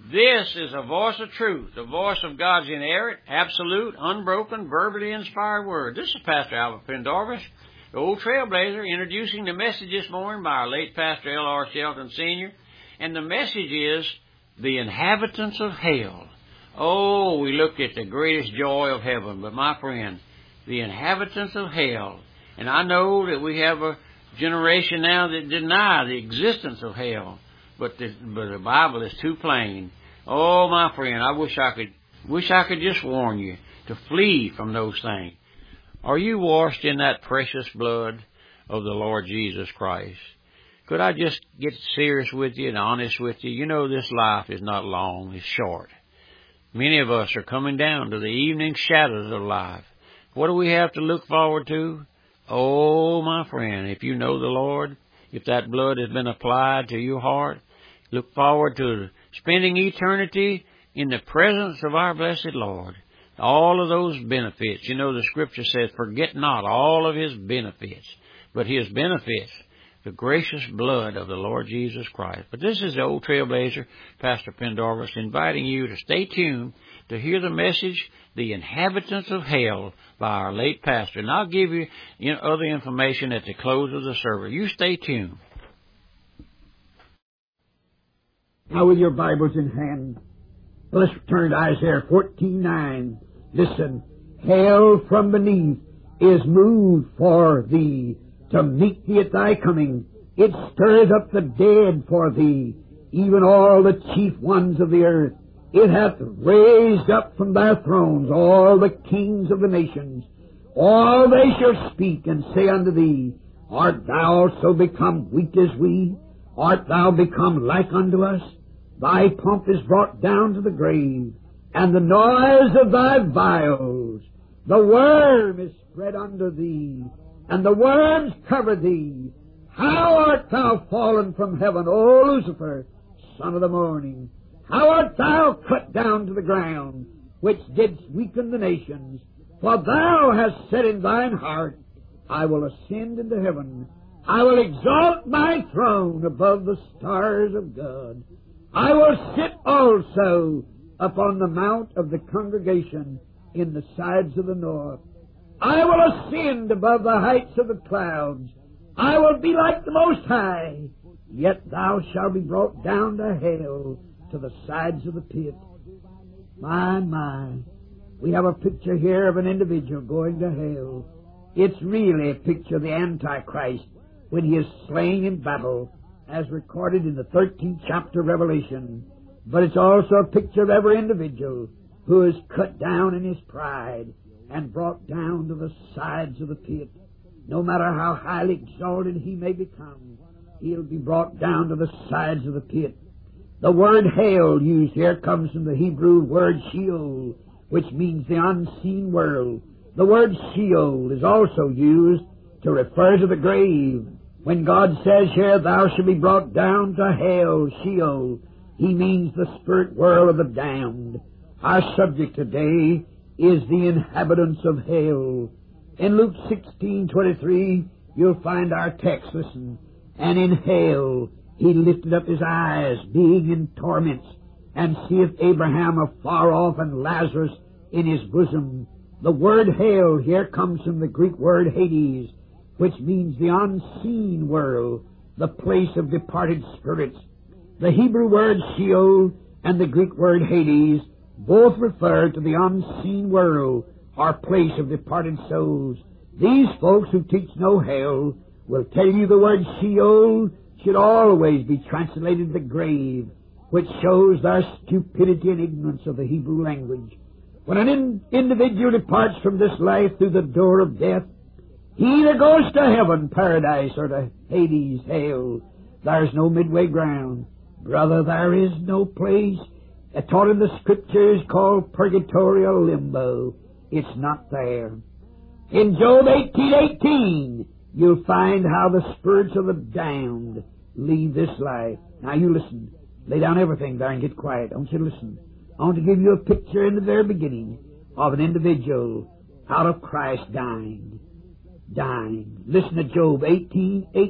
This is a voice of truth, the voice of God's inerrant, absolute, unbroken, verbally inspired word. This is Pastor Albert Pendarvis, the old trailblazer, introducing the message this morning by our late Pastor L.R. Shelton Sr. And the message is, the inhabitants of hell. Oh, we looked at the greatest joy of heaven, but my friend, the inhabitants of hell. And I know that we have a generation now that deny the existence of hell, but the Bible is too plain. Oh, my friend, I wish I could just warn you to flee from those things. Are you washed in that precious blood of the Lord Jesus Christ? Could I just get serious with you and honest with you? You know this life is not long, it's short. Many of us are coming down to the evening shadows of life. What do we have to look forward to? Oh, my friend, if you know the Lord, if that blood has been applied to your heart, look forward to spending eternity in the presence of our blessed Lord. All of those benefits. You know the Scripture says, forget not all of His benefits, but His benefits, the gracious blood of the Lord Jesus Christ. But this is the old trailblazer, Pastor Pendarvis, inviting you to stay tuned to hear the message, The Inhabitants of Hell, by our late pastor. And I'll give you other information at the close of the service. You stay tuned. Now with your Bibles in hand, let's turn to Isaiah 14:9. Listen, hell from beneath is moved for thee, to meet thee at thy coming. It stirs up the dead for thee, even all the chief ones of the earth. It hath raised up from their thrones all the kings of the nations. All they shall speak and say unto thee, Art thou also become weak as we? Art thou become like unto us? Thy pomp is brought down to the grave, and the noise of thy vials. The worm is spread under thee, and the worms cover thee. How art thou fallen from heaven, O Lucifer, son of the morning? How art thou cut down to the ground, which didst weaken the nations? For thou hast said in thine heart, I will ascend into heaven. I will exalt my throne above the stars of God. I will sit also upon the mount of the congregation in the sides of the north. I will ascend above the heights of the clouds. I will be like the Most High. Yet thou shalt be brought down to hell, to the sides of the pit. My. We have a picture here of an individual going to hell. It's really a picture of the Antichrist when he is slain in battle, as recorded in the 13th chapter of Revelation. But it's also a picture of every individual who is cut down in his pride and brought down to the sides of the pit. No matter how highly exalted he may become, he'll be brought down to the sides of the pit. The word hell used here comes from the Hebrew word Sheol, which means the unseen world. The word Sheol is also used to refer to the grave. When God says here, thou shalt be brought down to hell, Sheol, He means the spirit world of the damned. Our subject today is the inhabitants of hell. In Luke 16:23, you'll find our text. Listen. And in hell he lifted up his eyes, being in torments, and seeth Abraham afar off and Lazarus in his bosom. The word hell here comes from the Greek word Hades, which means the unseen world, the place of departed spirits. The Hebrew word Sheol and the Greek word Hades both refer to the unseen world, or place of departed souls. These folks who teach no hell will tell you the word Sheol should always be translated the grave, which shows their stupidity and ignorance of the Hebrew language. When an individual departs from this life through the door of death, he either goes to heaven, paradise, or to Hades, hell. There's no midway ground. Brother, there is no place taught in the Scriptures called purgatorial limbo. It's not there. In Job 18:18, you'll find how the spirits of the damned leave this life. Now you listen. Lay down everything there and get quiet. I want you to listen. I want to give you a picture in the very beginning of an individual out of Christ dying. Listen to Job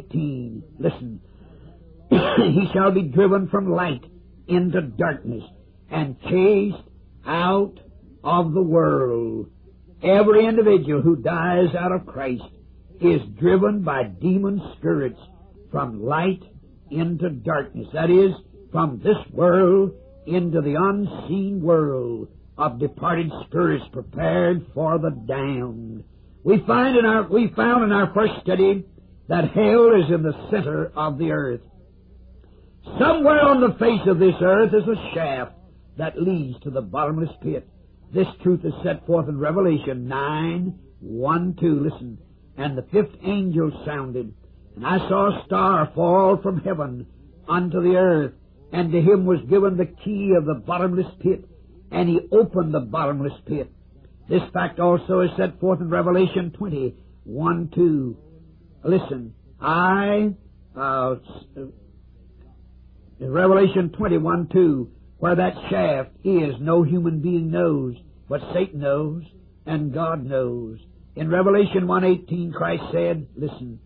18:18. Listen. He shall be driven from light into darkness. and chased out of the world. Every individual who dies out of Christ is driven by demon spirits from light into darkness. That is, from this world into the unseen world of departed spirits prepared for the damned. We found in our first study that hell is in the center of the earth. Somewhere on the face of this earth is a shaft that leads to the bottomless pit. This truth is set forth in Revelation 9:1-2. Listen. And the fifth angel sounded, and I saw a star fall from heaven unto the earth, and to him was given the key of the bottomless pit, and he opened the bottomless pit. This fact also is set forth in Revelation 20:1-2. Listen, in Revelation 21:2, where that shaft is, no human being knows, but Satan knows, and God knows. In Revelation 1:18, Christ said, listen,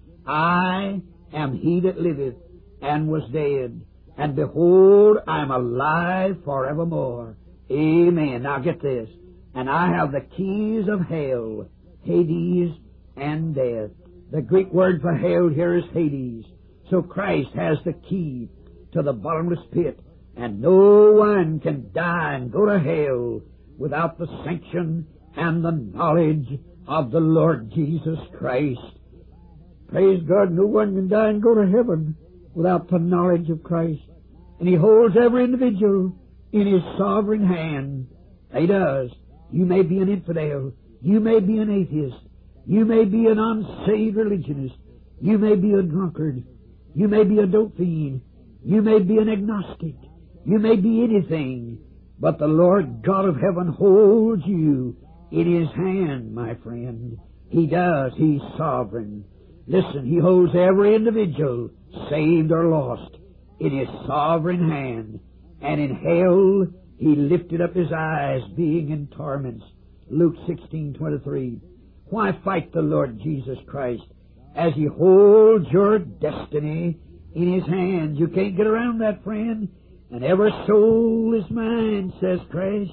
I am he that liveth and was dead, and behold, I am alive forevermore. Amen. Now get this. And I have the keys of hell, Hades, and death. The Greek word for hell here is Hades. So Christ has the key to the bottomless pit, and no one can die and go to hell without the sanction and the knowledge of the Lord Jesus Christ. Praise God, no one can die and go to heaven without the knowledge of Christ. And He holds every individual in His sovereign hand. He does. You may be an infidel. You may be an atheist. You may be an unsaved religionist. You may be a drunkard. You may be a dope fiend. You may be an agnostic. You may be anything. But the Lord God of heaven holds you in His hand, my friend. He does. He's sovereign. Listen, He holds every individual, saved or lost, in His sovereign hand. And in hell, He lifted up His eyes, being in torments. Luke 16:23. Why fight the Lord Jesus Christ as He holds your destiny in His hand? You can't get around that, friend. And every soul is mine, says Christ.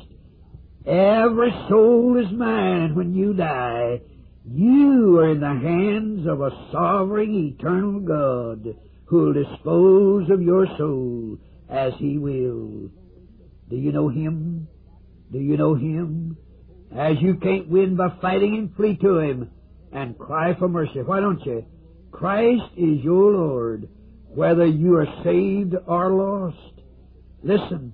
Every soul is mine when you die. You are in the hands of a sovereign, eternal God who will dispose of your soul as He will. Do you know Him? Do you know Him? As you can't win by fighting Him, flee to Him and cry for mercy. Why don't you? Christ is your Lord, whether you are saved or lost. Listen,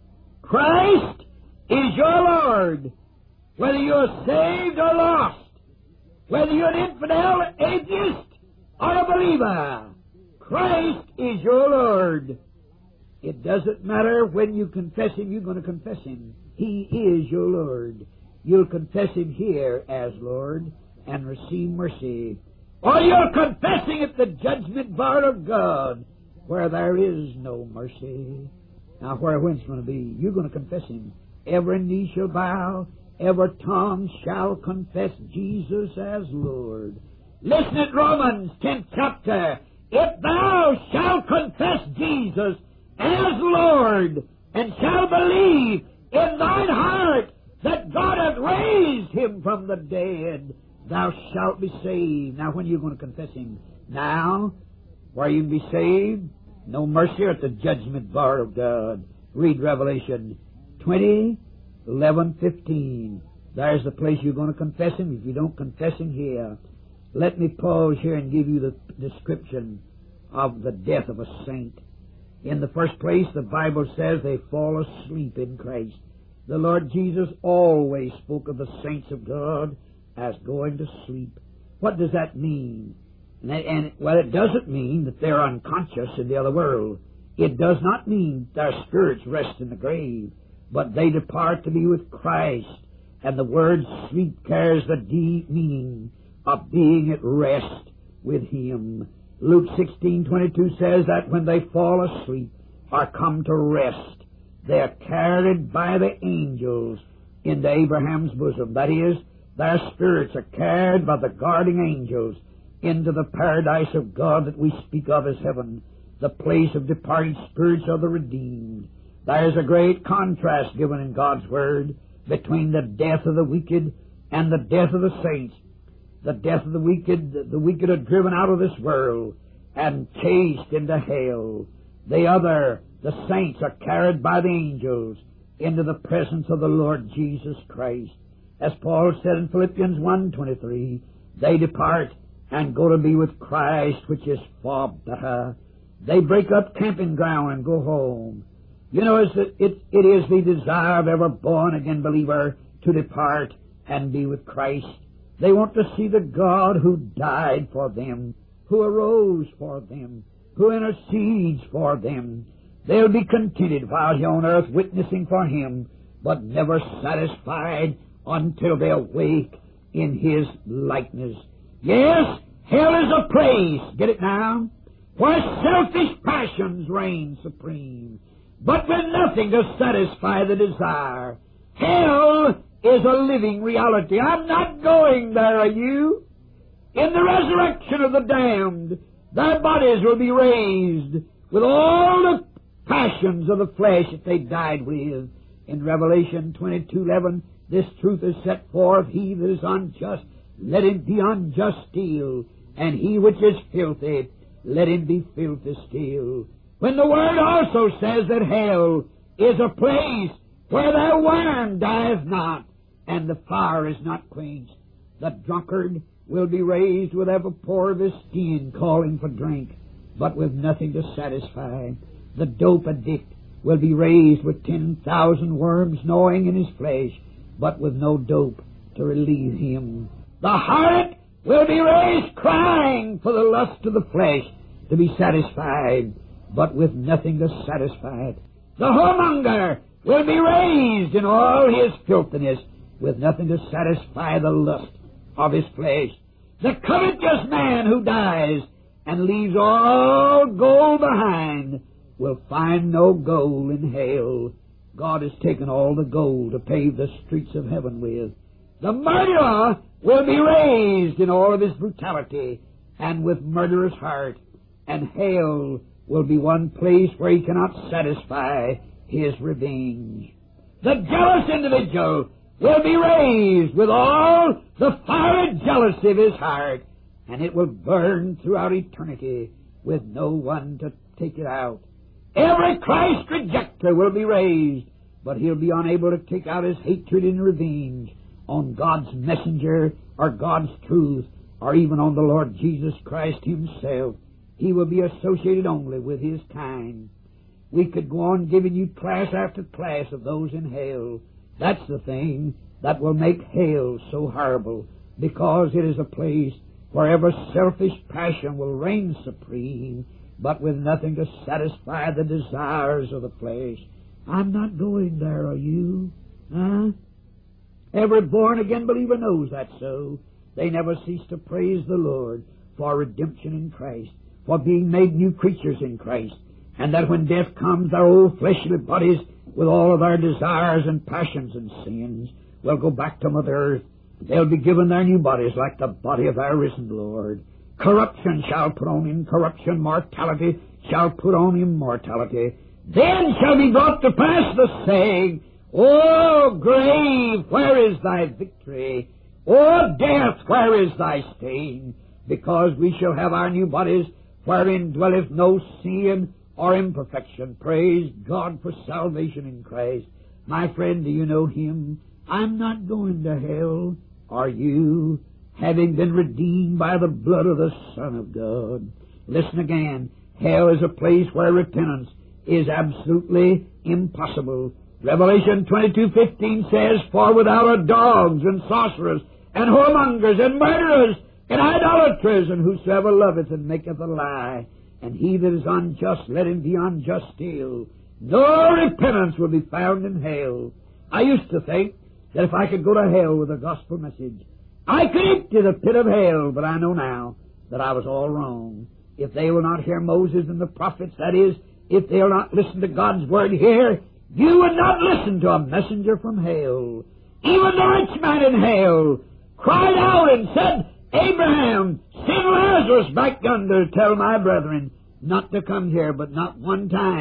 Christ is your Lord, whether you are saved or lost, whether you're an infidel, atheist, or a believer. Christ is your Lord. It doesn't matter when you confess Him, you're going to confess Him. He is your Lord. You'll confess Him here as Lord and receive mercy. Or you're confessing at the judgment bar of God, where there is no mercy. Now, when's going to be? You're going to confess Him. Every knee shall bow, every tongue shall confess Jesus as Lord. Listen at Romans 10th chapter. If thou shalt confess Jesus as Lord, and shalt believe in thine heart that God hath raised Him from the dead, thou shalt be saved. Now, when are you going to confess Him? Now, where you can be saved? No mercy at the judgment bar of God. Read Revelation 20:11-15. There's the place you're going to confess Him if you don't confess Him here. Let me pause here and give you the description of the death of a saint. In the first place, the Bible says they fall asleep in Christ. The Lord Jesus always spoke of the saints of God as going to sleep. What does that mean? Well, it doesn't mean that they're unconscious in the other world. It does not mean their spirits rest in the grave, but they depart to be with Christ. And the word sleep carries the deep meaning of being at rest with Him. Luke 16:22 says that when they fall asleep or come to rest, they are carried by the angels into Abraham's bosom. That is, their spirits are carried by the guarding angels into the paradise of God that we speak of as heaven, the place of departed spirits of the redeemed. There's a great contrast given in God's Word between the death of the wicked and the death of the saints. The death of the wicked are driven out of this world and chased into hell. The saints, are carried by the angels into the presence of the Lord Jesus Christ. As Paul said in Philippians 1:23, they depart and go to be with Christ, which is far better. They break up camping ground and go home. You know, it is the desire of every born-again believer to depart and be with Christ. They want to see the God who died for them, who arose for them, who intercedes for them. They'll be contented while here on earth witnessing for Him, but never satisfied until they awake in His likeness. Yes, hell is a place, get it now, where selfish passions reign supreme, but with nothing to satisfy the desire. Hell is a living reality. I'm not going there, are you? In the resurrection of the damned, their bodies will be raised with all the passions of the flesh that they died with. In Revelation 22:11, this truth is set forth, he that is unjust, let him be unjust still, and he which is filthy, let him be filthy still. When the Word also says that hell is a place where their worm dieth not, and the fire is not quenched, the drunkard will be raised with every pore of his skin calling for drink, but with nothing to satisfy. The dope addict will be raised with 10,000 worms gnawing in his flesh, but with no dope to relieve him. The harlot will be raised crying for the lust of the flesh to be satisfied, but with nothing to satisfy it. The whoremonger will be raised in all his filthiness, with nothing to satisfy the lust of his flesh. The covetous man who dies and leaves all gold behind will find no gold in hell. God has taken all the gold to pave the streets of heaven with. The murderer will be raised in all of his brutality and with murderous heart, and hell will be one place where he cannot satisfy his revenge. The jealous individual will be raised with all the fiery jealousy of his heart, and it will burn throughout eternity with no one to take it out. Every Christ rejecter will be raised, but he'll be unable to take out his hatred and revenge on God's messenger or God's truth or even on the Lord Jesus Christ Himself. He will be associated only with His kind. We could go on giving you class after class of those in hell. That's the thing that will make hell so horrible, because it is a place where every selfish passion will reign supreme, but with nothing to satisfy the desires of the flesh. I'm not going there, are you? Huh? Every born-again believer knows that's so. They never cease to praise the Lord for redemption in Christ, for being made new creatures in Christ, and that when death comes, our old fleshly bodies, with all of our desires and passions and sins, will go back to Mother Earth. They'll be given their new bodies like the body of our risen Lord. Corruption shall put on incorruption, mortality shall put on immortality. Then shall be brought to pass the saying, O grave, where is thy victory? O death, where is thy sting? Because we shall have our new bodies, wherein dwelleth no sin or imperfection. Praise God for salvation in Christ. My friend, do you know Him? I'm not going to hell. Are you? Having been redeemed by the blood of the Son of God. Listen again. Hell is a place where repentance is absolutely impossible. Revelation 22:15 says, For without are dogs and sorcerers and whoremongers and murderers and idolaters, and whosoever loveth and maketh a lie, and he that is unjust, let him be unjust still. No repentance will be found in hell. I used to think that if I could go to hell with a gospel message, I could empty the pit of hell, but I know now that I was all wrong. If they will not hear Moses and the prophets, that is, if they will not listen to God's word here, you would not listen to a messenger from hell. Even the rich man in hell cried out and said, Abraham, send Lazarus back yonder to tell my brethren not to come here, but not one time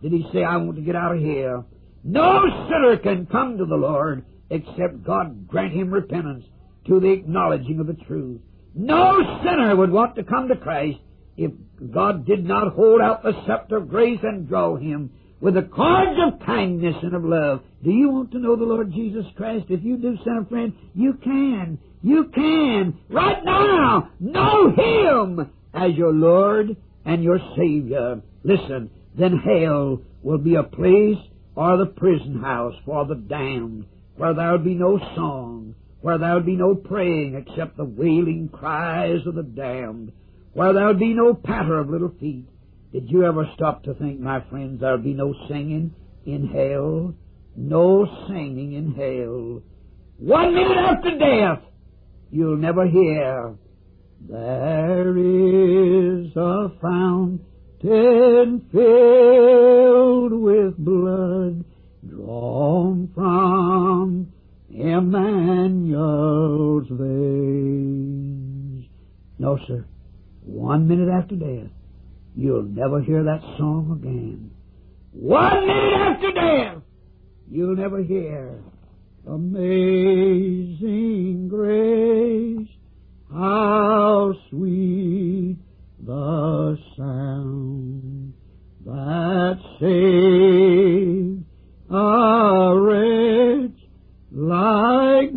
did he say, I want to get out of here. No sinner can come to the Lord except God grant him repentance to the acknowledging of the truth. No sinner would want to come to Christ if God did not hold out the scepter of grace and draw him with the cords of kindness and of love. Do you want to know the Lord Jesus Christ? If you do, sinner friend, you can. You can. Right now, know Him as your Lord and your Savior. Listen, then hell will be a place or the prison house for the damned, where there will be no song, where there will be no praying except the wailing cries of the damned, where there will be no patter of little feet. Did you ever stop to think, my friends, there will be no singing in hell? No singing in hell. 1 minute after death, you'll never hear, there is a fountain filled with blood drawn from Emmanuel's veins. No, sir. 1 minute after death, you'll never hear that song again. 1 minute after death, you'll never hear Amazing Grace, how sweet the sound that saved a wretch like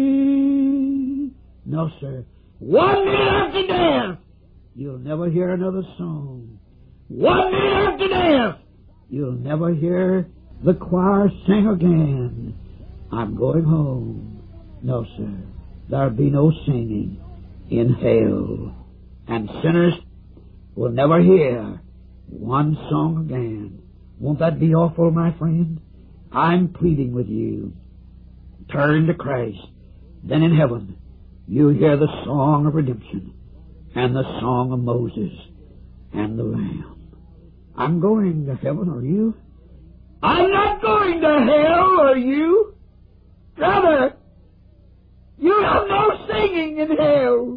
me. No, sir. 1 minute after death, you'll never hear another song. 1 minute after death, you'll never hear the choir sing again. I'm going home. No, sir. There'll be no singing in hell. And sinners will never hear one song again. Won't that be awful, my friend? I'm pleading with you. Turn to Christ. Then in heaven, you'll hear the song of redemption and the song of Moses and the Lamb. I'm going to heaven, are you? I'm not going to hell, are you? Brother, you have no singing in hell.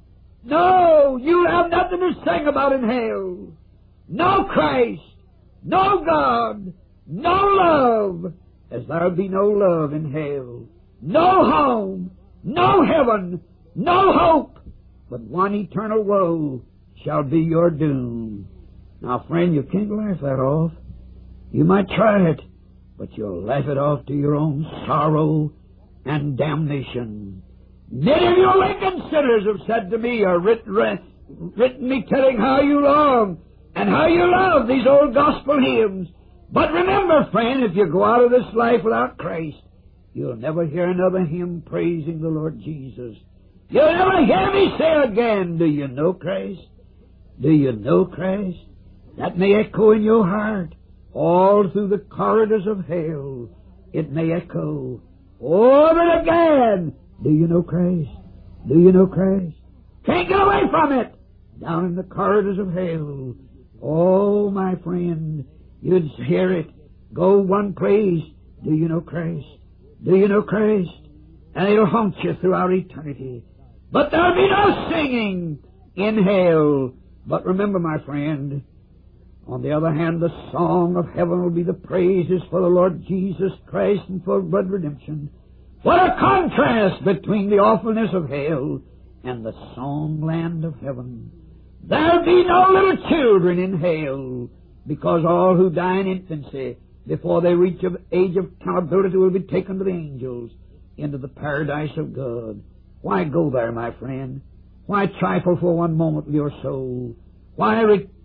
No, you have nothing to sing about in hell. No Christ, no God, no love, as there'll be no love in hell. No home, no heaven, no hope, but one eternal woe shall be your doom. Now, friend, you can't laugh that off. You might try it, but you'll laugh it off to your own sorrow and damnation. Many of you wicked sinners have said to me, or written me telling how you long and how you love these old gospel hymns. But remember, friend, if you go out of this life without Christ, you'll never hear another hymn praising the Lord Jesus. You'll never hear me say again, do you know Christ? Do you know Christ? That may echo in your heart. All through the corridors of hell, it may echo. Over and again, do you know Christ? Do you know Christ? Can't get away from it. Down in the corridors of hell. Oh, my friend, you'd hear it. Go one place. Do you know Christ? Do you know Christ? And it'll haunt you throughout eternity. But there'll be no singing in hell. But remember, my friend, on the other hand, the song of heaven will be the praises for the Lord Jesus Christ and for blood redemption. What a contrast between the awfulness of hell and the songland of heaven. There'll be no little children in hell, because all who die in infancy, before they reach the age of accountability, will be taken to the angels into the paradise of God. Why go there, my friend? Why trifle for one moment with your soul? Why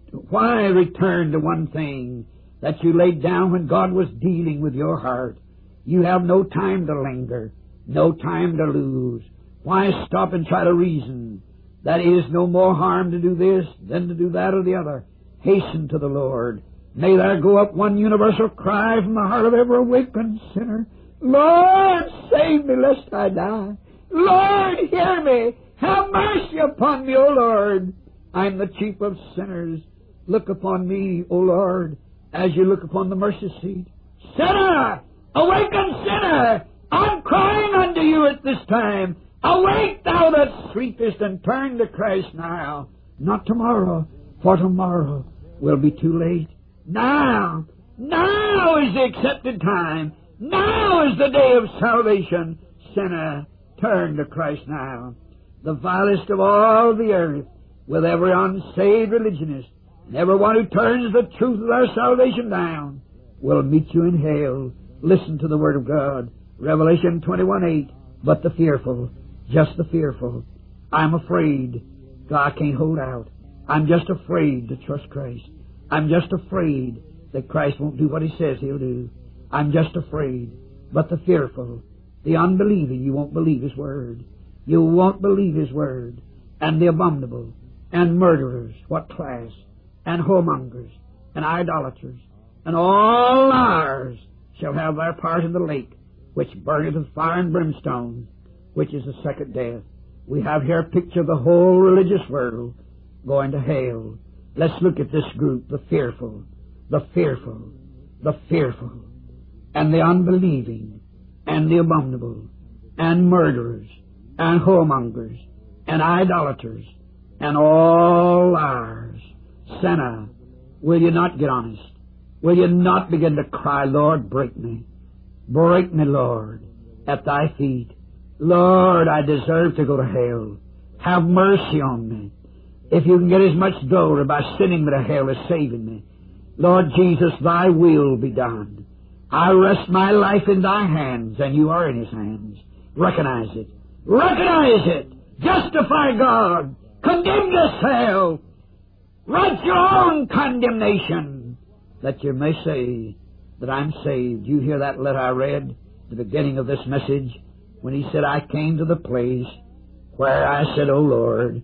return to one thing that you laid down when God was dealing with your heart? You have no time to linger, no time to lose. Why stop and try to reason? That is no more harm to do this than to do that or the other. Hasten to the Lord. May there go up one universal cry from the heart of every awakened sinner. Lord, save me lest I die. Lord, hear me. Have mercy upon me, O Lord. I'm the chief of sinners. Look upon me, O Lord, as you look upon the mercy seat. Sinner! Awaken, sinner! I'm crying unto you at this time. Awake, thou that sleepest, and turn to Christ now. Not tomorrow, for tomorrow will be too late. Now, is the accepted time. Now is the day of salvation. Sinner, turn to Christ now. The vilest of all the earth, with every unsaved religionist, and everyone who turns the truth of their salvation down, will meet you in hell. Listen to the Word of God. Revelation 21:8. But the fearful, just the fearful. I'm afraid. God can't hold out. I'm just afraid to trust Christ. I'm just afraid that Christ won't do what He says He'll do. I'm just afraid. But the fearful, the unbelieving, you won't believe His Word. You won't believe His Word. And the abominable, and murderers, what class? And whoremongers, and idolaters, and all liars shall have their part in the lake, which burneth with fire and brimstone, which is the second death. We have here a picture of the whole religious world going to hell. Let's look at this group, the fearful, the fearful, the fearful, and the unbelieving, and the abominable, and murderers, and whoremongers, and idolaters, and all liars. Sinner, will you not get honest? Will you not begin to cry, Lord, break me? Break me, Lord, at Thy feet. Lord, I deserve to go to hell. Have mercy on me. If you can get as much glory by sending me to hell as saving me. Lord Jesus, Thy will be done. I rest my life in Thy hands, and you are in His hands. Recognize it. Recognize it. Justify God. Condemn yourself. Write your own condemnation, that you may say that I'm saved. You hear that letter I read at the beginning of this message, when he said, I came to the place where I said, Oh Lord,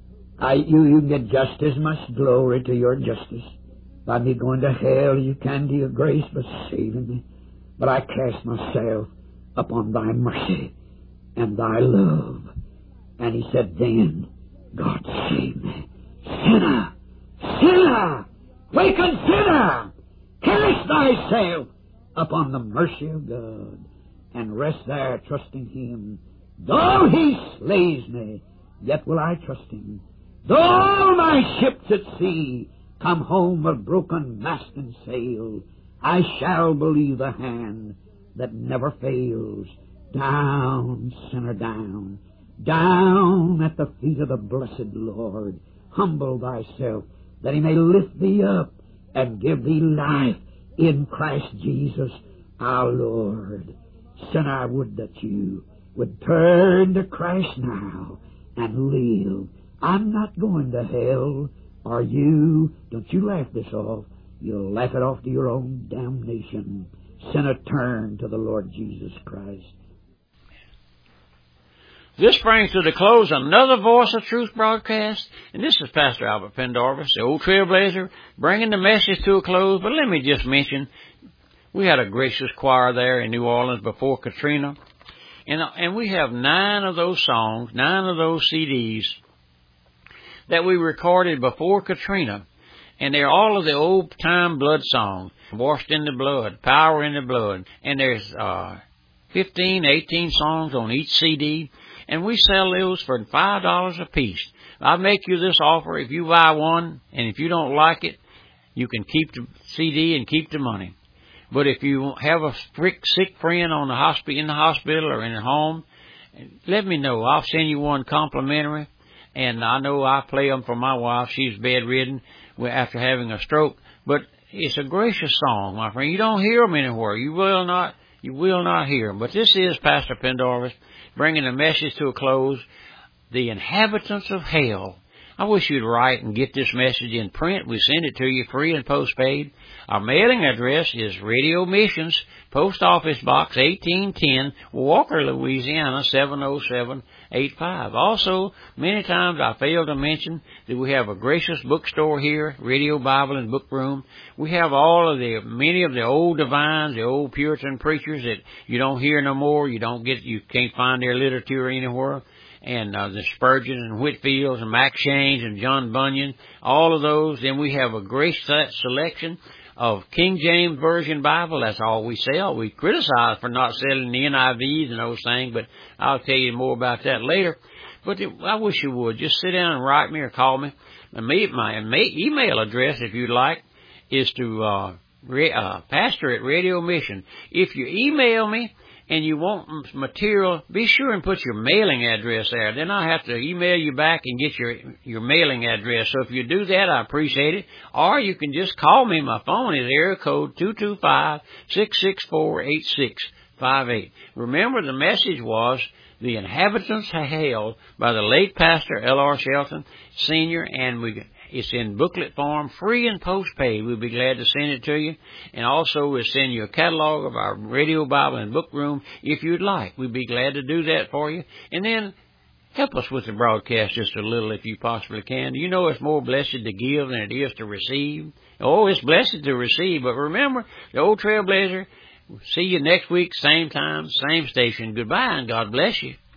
you get just as much glory to your justice by me going to hell you can to your grace by saving me. But I cast myself upon Thy mercy and Thy love. And he said, then God save me. Sinner! Sinner! Waken sinner! Cast thyself upon the mercy of God, and rest there trusting Him. Though He slays me, yet will I trust Him. Though my ships at sea come home with broken mast and sail, I shall believe the hand that never fails. Down, sinner, down, down at the feet of the blessed Lord. Humble thyself, that He may lift thee up and give thee life in Christ Jesus our Lord. Sinner, I would that you would turn to Christ now and live. I'm not going to hell. Are you? Don't you laugh this off. You'll laugh it off to your own damnation. Sinner, turn to the Lord Jesus Christ. This brings to the close another Voice of Truth broadcast, and this is Pastor Albert Pendarvis, the old trailblazer, bringing the message to a close. But let me just mention, we had a gracious choir there in New Orleans before Katrina, and we have 9 of those songs, 9 of those CDs that we recorded before Katrina, and they're all of the old-time blood songs, Washed in the Blood, Power in the Blood, and there's 15, 18 songs on each CD. And we sell those for $5 a piece. I'll make you this offer. If you buy one, and if you don't like it, you can keep the CD and keep the money. But if you have a sick friend in the hospital or in a home, let me know. I'll send you one complimentary. And I know I play them for my wife. She's bedridden after having a stroke. But it's a gracious song, my friend. You don't hear them anywhere. You will not hear them. But this is Pastor Pendarvis, bringing the message to a close. The inhabitants of hell. I wish you'd write and get this message in print. We send it to you free and postpaid. Our mailing address is Radio Missions, Post Office Box 1810, Walker, Louisiana 70785. Also, many times I fail to mention that we have a gracious bookstore here, Radio Bible and Book Room. We have many of the old divines, the old Puritan preachers that you don't hear no more. You can't find their literature anywhere. And the Spurgeon and Whitfields and Max Shanes and John Bunyan, all of those. Then we have a great selection of King James Version Bible. That's all we sell. We criticize for not selling the NIVs and those things, but I'll tell you more about that later. But I wish you would. Just sit down and write me or call me. My email address, if you'd like, is to pastor at Radio Mission. If you email me and you want material, be sure and put your mailing address there. Then I have to email you back and get your mailing address. So if you do that, I appreciate it. Or you can just call me. My phone is area code 225-664-8658. Remember, the message was The Inhabitants of Hell by the late Pastor L.R. Shelton Sr., and it's in booklet form, free and postpaid. We'd be glad to send it to you. And also we'll send you a catalog of our Radio Bible and Book Room if you'd like. We'd be glad to do that for you. And then help us with the broadcast just a little if you possibly can. You know it's more blessed to give than it is to receive. Oh, it's blessed to receive. But remember, the Old Trailblazer, see you next week, same time, same station. Goodbye, and God bless you.